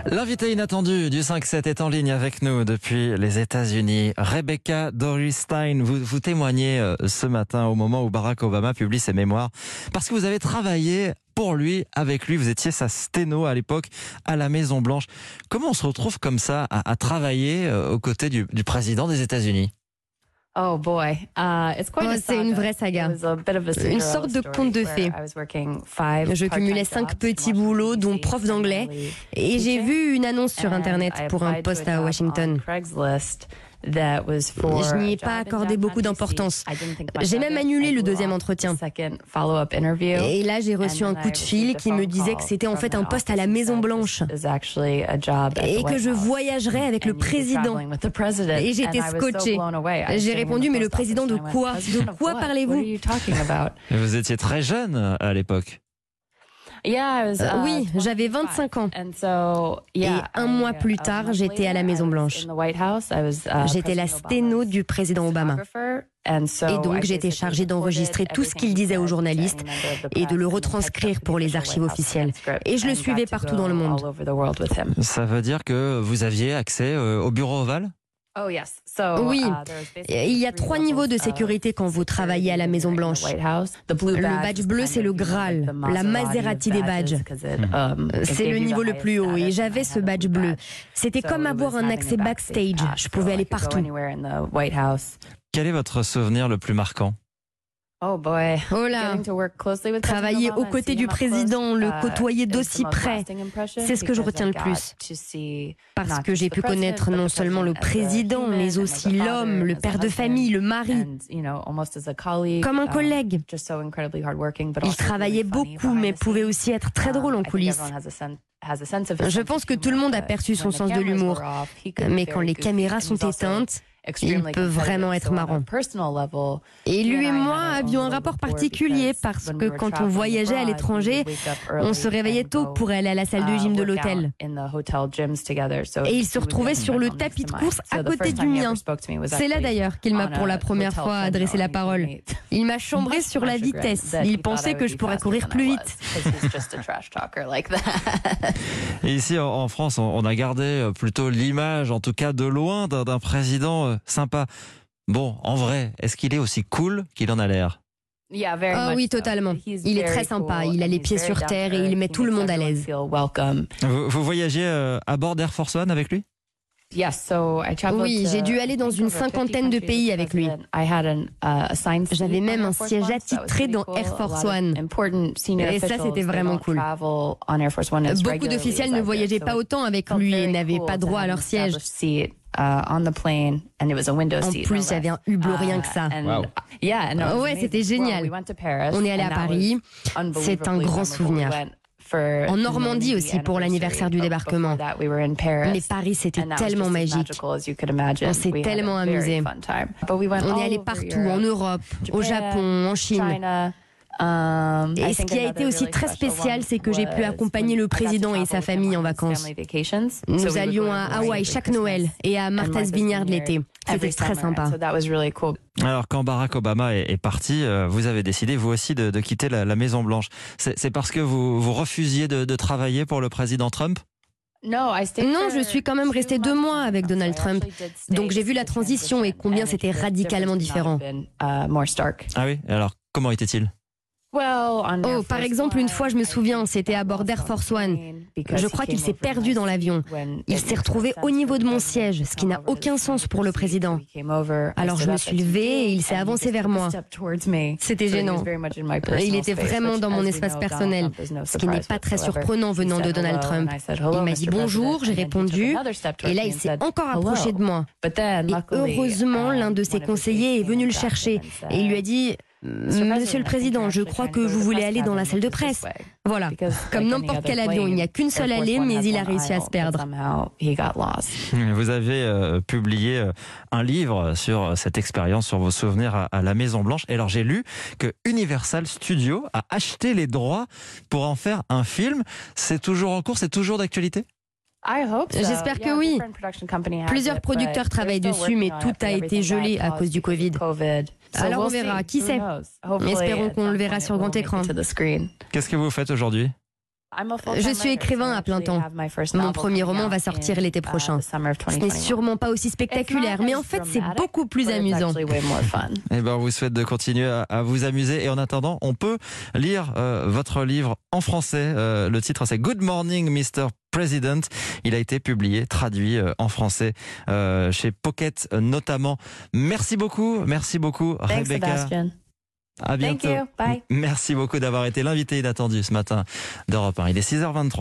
L'invité inattendu du 5-7 est en ligne avec nous depuis les États-Unis. Rebecca Doris-Stein, vous témoignez ce matin au moment où Barack Obama publie ses mémoires parce que vous avez travaillé pour lui, avec lui. Vous étiez sa sténo à l'époque à la Maison-Blanche. Comment on se retrouve comme ça à travailler aux côtés du président des États-Unis ? Oh boy, c'est une vraie saga. Une sorte de conte de fées. Je cumulais 5 petits boulots, dont prof d'anglais, et j'ai vu une annonce sur Internet pour un poste à Washington. Je n'y ai pas accordé beaucoup d'importance. J'ai même annulé le deuxième entretien. Et là, j'ai reçu un coup de fil qui me disait que c'était en fait un poste à la Maison-Blanche et que je voyagerais avec le président. Et j'étais scotchée. J'ai répondu, mais le président de quoi ? De quoi parlez-vous ? Vous étiez très jeune à l'époque. Oui, j'avais 25 ans. Et un mois plus tard, j'étais à la Maison-Blanche. J'étais la sténo du président Obama. Et donc, j'étais chargée d'enregistrer tout ce qu'il disait aux journalistes et de le retranscrire pour les archives officielles. Et je le suivais partout dans le monde. Ça veut dire que vous aviez accès au bureau ovale ? Oui, il y a 3 niveaux de sécurité quand vous travaillez à la Maison-Blanche. Le badge bleu, c'est le Graal, la Maserati des badges. C'est le niveau le plus haut et j'avais ce badge bleu. C'était comme avoir un accès backstage, je pouvais aller partout. Quel est votre souvenir le plus marquant ? Oh là, travailler aux côtés du président, le côtoyer d'aussi près, c'est ce que je retiens le plus. Parce que j'ai pu connaître non seulement le président, mais aussi l'homme, le père de famille, le mari. Comme un collègue. Il travaillait beaucoup, mais pouvait aussi être très drôle en coulisses. Je pense que tout le monde a perçu son sens de l'humour. Mais quand les caméras sont éteintes, il peut vraiment être marrant. Et lui et moi avions un rapport particulier parce que quand on voyageait à l'étranger, on se réveillait tôt pour aller à la salle de gym de l'hôtel. Et il se retrouvait sur le tapis de course à côté du mien. C'est là d'ailleurs qu'il m'a pour la première fois adressé la parole. Il m'a chambré sur la vitesse. Il pensait que je pourrais courir plus vite. Et ici en France, on a gardé plutôt l'image, en tout cas de loin, d'un président sympa. Bon, en vrai, est-ce qu'il est aussi cool qu'il en a l'air ? Ah oui, totalement. Il est très sympa, il a les pieds sur terre et il met tout le monde à l'aise. Vous voyagez à bord d'Air Force One avec lui ? Oui, j'ai dû aller dans une 50aine de pays avec lui. J'avais même un siège attitré dans Air Force One. Et ça, c'était vraiment cool. Beaucoup d'officiels ne voyageaient pas autant avec lui et n'avaient pas droit à leur siège. En plus, j'avais un hublot rien que ça. Ouais, c'était génial. On est allé à Paris. C'est un grand souvenir. En Normandie aussi pour l'anniversaire du débarquement. Mais Paris, c'était tellement magique. On s'est tellement amusés. On est allé partout, en Europe, au Japon, en Chine. Et ce qui a été aussi très spécial, c'est que j'ai pu accompagner le président et sa famille en vacances. Nous allions à Hawaï chaque Noël et à Martha's Vineyard l'été. C'était très sympa. Alors, quand Barack Obama est parti, vous avez décidé, vous aussi, de quitter la Maison-Blanche. C'est parce que vous refusiez de travailler pour le président Trump ? Non, je suis quand même restée 2 mois avec Donald Trump. Donc j'ai vu la transition et combien c'était radicalement différent. Ah oui ? Alors, comment était-il ? Par exemple, une fois, je me souviens, c'était à bord d'Air Force One. Je crois qu'il s'est perdu dans l'avion. Il s'est retrouvé au niveau de mon siège, ce qui n'a aucun sens pour le président. Alors je me suis levée et il s'est avancé vers moi. C'était gênant. Il était vraiment dans mon espace personnel, ce qui n'est pas très surprenant venant de Donald Trump. Il m'a dit bonjour, j'ai répondu, et là il s'est encore approché de moi. Et heureusement, l'un de ses conseillers est venu le chercher et il lui a dit... Monsieur le Président, je crois que vous voulez aller dans la salle de presse. Voilà, comme n'importe quel avion, il n'y a qu'une seule allée, mais il a réussi à se perdre. Vous avez publié un livre sur cette expérience, sur vos souvenirs à la Maison-Blanche. Et alors j'ai lu que Universal Studios a acheté les droits pour en faire un film. C'est toujours en cours, c'est toujours d'actualité ? J'espère que oui. Plusieurs producteurs travaillent dessus, mais tout a été gelé à cause du Covid. Alors on verra, qui sait ? Espérons qu'on le verra sur grand écran. Qu'est-ce que vous faites aujourd'hui ? Je suis écrivain à plein temps. Mon premier roman va sortir l'été prochain. Ce n'est sûrement pas aussi spectaculaire, mais en fait, c'est beaucoup plus amusant. Eh ben, on vous souhaite de continuer à vous amuser. Et en attendant, on peut lire votre livre en français. Le titre, c'est Good Morning, Mr. President. Il a été publié, traduit en français chez Pocket notamment. Merci beaucoup, Thanks, Rebecca. Sebastian. À bientôt. Thank you. Bye. Merci beaucoup d'avoir été l'invité inattendu ce matin d'Europe 1. Il est 6h23.